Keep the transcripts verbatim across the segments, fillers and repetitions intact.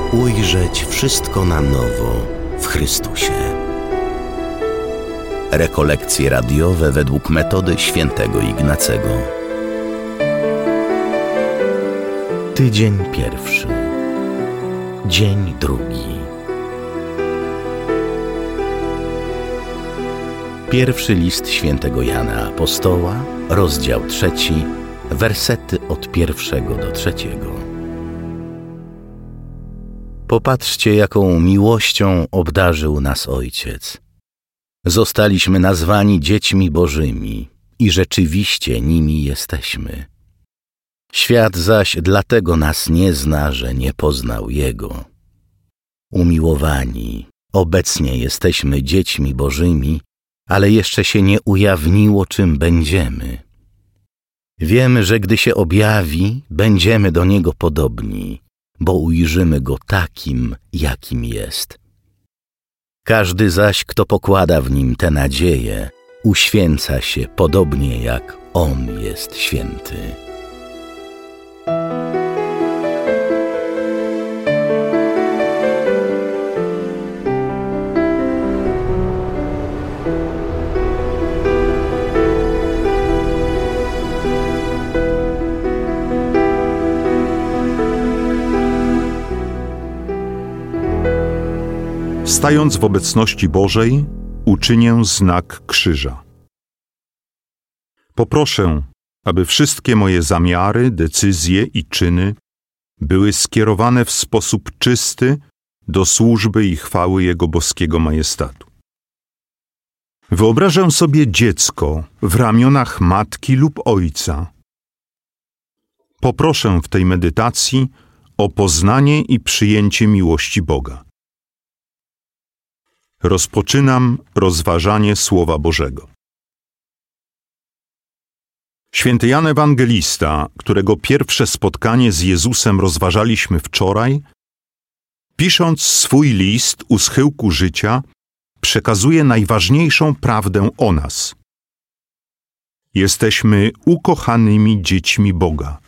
ujrzeć wszystko na nowo w Chrystusie. Rekolekcje radiowe według metody świętego Ignacego. Tydzień pierwszy. Dzień drugi. Pierwszy list świętego Jana Apostoła, rozdział trzeci, wersety od pierwszego do trzeciego. Popatrzcie, jaką miłością obdarzył nas Ojciec. Zostaliśmy nazwani dziećmi Bożymi i rzeczywiście nimi jesteśmy. Świat zaś dlatego nas nie zna, że nie poznał Jego. Umiłowani, obecnie jesteśmy dziećmi Bożymi, ale jeszcze się nie ujawniło, czym będziemy. Wiemy, że gdy się objawi, będziemy do Niego podobni, bo ujrzymy Go takim, jakim jest. Każdy zaś, kto pokłada w Nim tę nadzieję, uświęca się podobnie, jak On jest święty. Stając w obecności Bożej, uczynię znak krzyża. Poproszę, aby wszystkie moje zamiary, decyzje i czyny były skierowane w sposób czysty do służby i chwały Jego boskiego majestatu. Wyobrażę sobie dziecko w ramionach matki lub ojca. Poproszę w tej medytacji o poznanie i przyjęcie miłości Boga. Rozpoczynam rozważanie Słowa Bożego. Święty Jan Ewangelista, którego pierwsze spotkanie z Jezusem rozważaliśmy wczoraj, pisząc swój list u schyłku życia, przekazuje najważniejszą prawdę o nas. Jesteśmy ukochanymi dziećmi Boga.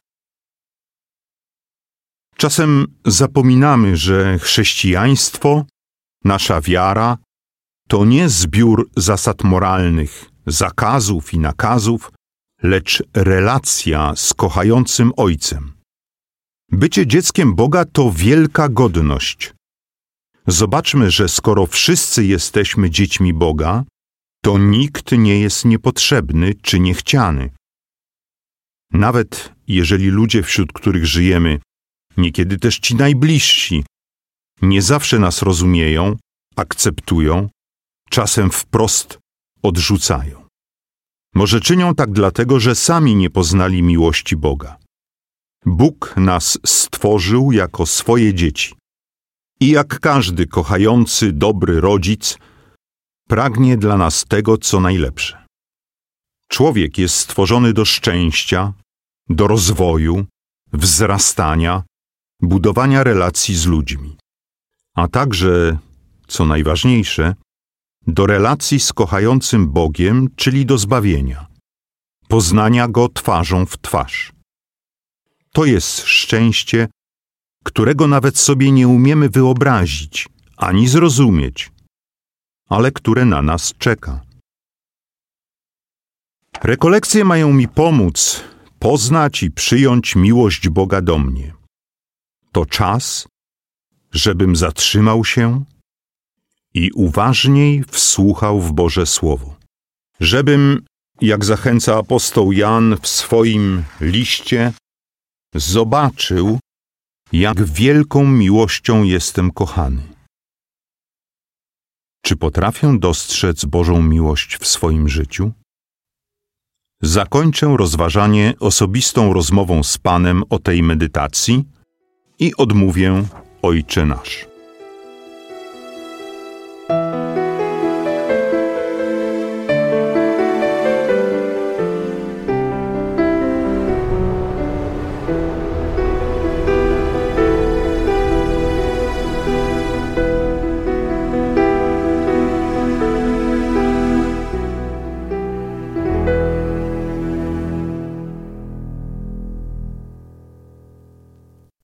Czasem zapominamy, że chrześcijaństwo, nasza wiara, to nie zbiór zasad moralnych, zakazów i nakazów, lecz relacja z kochającym Ojcem. Bycie dzieckiem Boga to wielka godność. Zobaczmy, że skoro wszyscy jesteśmy dziećmi Boga, to nikt nie jest niepotrzebny czy niechciany. Nawet jeżeli ludzie, wśród których żyjemy, niekiedy też ci najbliżsi, nie zawsze nas rozumieją, akceptują, czasem wprost odrzucają. Może czynią tak dlatego, że sami nie poznali miłości Boga. Bóg nas stworzył jako swoje dzieci. I jak każdy kochający, dobry rodzic, pragnie dla nas tego, co najlepsze. Człowiek jest stworzony do szczęścia, do rozwoju, wzrastania, budowania relacji z ludźmi. A także, co najważniejsze, do relacji z kochającym Bogiem, czyli do zbawienia, poznania Go twarzą w twarz. To jest szczęście, którego nawet sobie nie umiemy wyobrazić, ani zrozumieć, ale które na nas czeka. Rekolekcje mają mi pomóc poznać i przyjąć miłość Boga do mnie. To czas, żebym zatrzymał się i uważniej wsłuchał w Boże Słowo. Żebym, jak zachęca apostoł Jan w swoim liście, zobaczył, jak wielką miłością jestem kochany. Czy potrafię dostrzec Bożą miłość w swoim życiu? Zakończę rozważanie osobistą rozmową z Panem o tej medytacji i odmówię Ojcze nasz.